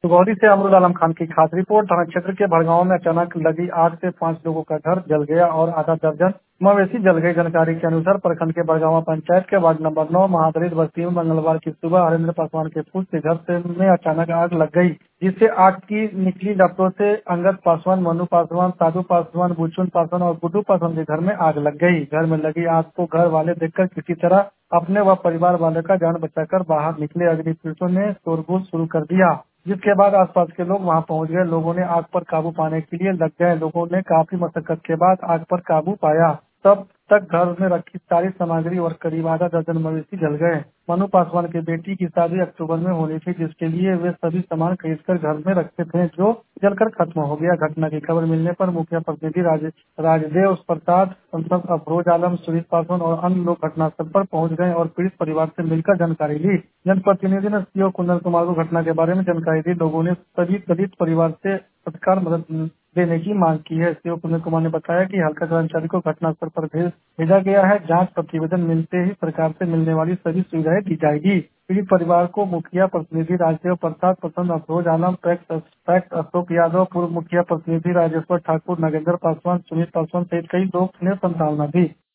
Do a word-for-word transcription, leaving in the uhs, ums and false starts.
सुगौली से अमरुल आलम खान की खास रिपोर्ट। थाना क्षेत्र के भड़गांव में अचानक लगी आग से पांच लोगों का घर जल गया और आधा दर्जन मवेशी जल गई। जानकारी के अनुसार प्रखंड के भड़गांव पंचायत के वार्ड नंबर नौ महादलित बस्ती में मंगलवार की सुबह हरेंद्र पासवान के पुत्र के घर से में अचानक आग लग गई, जिससे आग की निकली लपटों से अंगद पासवान, मनु पासवान, साधु पासवान, बुचुन पासवान और गुड्डू पासवान के घर में आग लग गई। घर में लगी आग को घर वाले देखकर किसी तरह अपने व परिवार वाले का जान बचाकर बाहर निकले। अग्निपीड़ितों ने शोरगुल शुरू कर दिया, जिसके बाद आसपास के लोग वहां पहुंच गए। लोगों ने आग पर काबू पाने के लिए लग गए। लोगों ने काफी मशक्कत के बाद आग पर काबू पाया। तब तक घर में रखी सारी सामग्री और करीब आधा दर्जन मवेशी जल गए। मनु पासवान की बेटी की शादी अक्टूबर में होनी थी, जिसके लिए वे सभी सामान खरीद कर घर में रखते थे, जो जलकर खत्म हो गया। घटना की खबर मिलने पर मुखिया प्रतिनिधि राज, राजदेव प्रसाद, संसद अफरोज आलम, सुनीत पासवान और अन्य लोग घटनास्थल पर पहुंच गए और पीड़ित परिवार से मिलकर जानकारी ली। जनप्रतिनिधि ने सीओ कुंदन कुमार को घटना के बारे में जानकारी दी। लोगों ने सभी पीड़ित परिवार से तत्काल मदद देने की मांग की है। सीओ कुंदन कुमार ने बताया कि हल्का कर्मचारी को घटनास्थल पर भेज भेजा गया है। जांच प्रतिवेदन मिलते ही सरकार से मिलने वाली सभी सुविधाएं दी जाएगी। पीड़ित परिवार को मुखिया प्रतिनिधि राजदेव प्रसाद, प्रसन्न अफरोज आलम, पैक्स पैक्स अशोक यादव, पूर्व मुखिया प्रतिनिधि राजेश्वर ठाकुर, नागेंद्र पासवान, सुनीत पासवान सहित कई लोग ने सांत्वना दी।